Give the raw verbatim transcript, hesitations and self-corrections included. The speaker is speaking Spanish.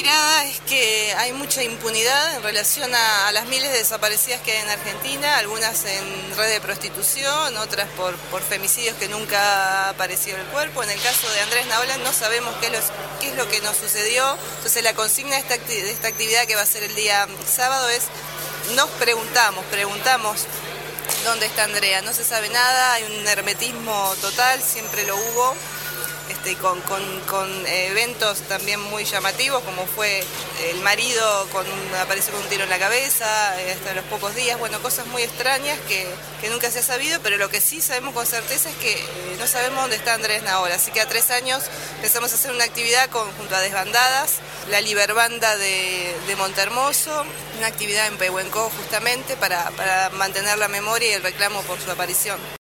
mirada es que hay mucha impunidad en relación a, a las miles de desaparecidas que hay en Argentina, algunas en red de prostitución, otras por, por femicidios que nunca ha aparecido el cuerpo. En el caso de Andrés Naolan no sabemos qué es, los, qué es lo que nos sucedió, entonces la consigna de esta, de esta actividad que va a ser el día sábado es, nos preguntamos, preguntamos dónde está Andrea, no se sabe nada, hay un hermetismo total, siempre lo hubo. Este, con, con, con eventos también muy llamativos, como fue el marido con un, apareció con un tiro en la cabeza, hasta los pocos días, bueno, cosas muy extrañas que, que nunca se ha sabido, pero lo que sí sabemos con certeza es que eh, no sabemos dónde está Andrés Naolan, así que a tres años empezamos a hacer una actividad con, junto a Desbandadas, la Liberbanda de, de Montehermoso, una actividad en Pehuenco justamente para, para mantener la memoria y el reclamo por su aparición.